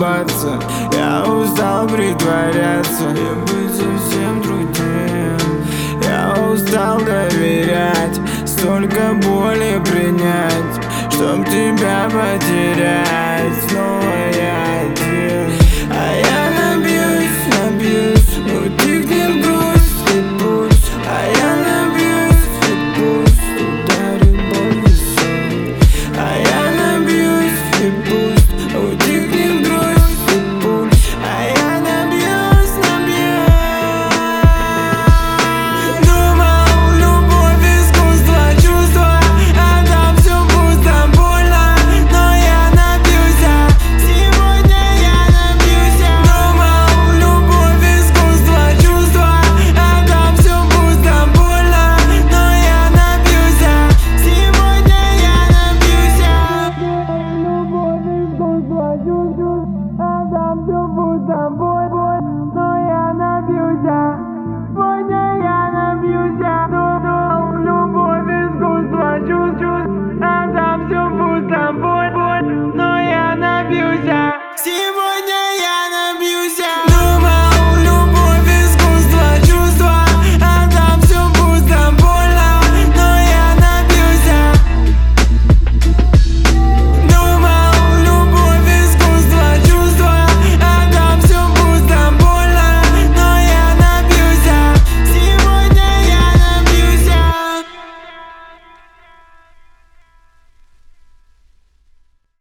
улыбаться. Я устал притворяться и быть совсем другим. Я устал доверять, столько боли принять, чтоб тебя потерять. Снова я один, а я набьюсь, утихнет грусть и пусть. А я набьюсь и пусть ударит боль в висок. А я набьюсь и пусть утихнет грусть и пусть. А я набьюсь. Думал, любовь, искусство, чувство, а там все пусто, больно, но я набьюсь. Сегодня я набьюсь. Думал, любовь, искусство, чувство, а там все пусто, больно, но я набьюсь. Сегодня я набьюсь. Любовь, искусство, чувство.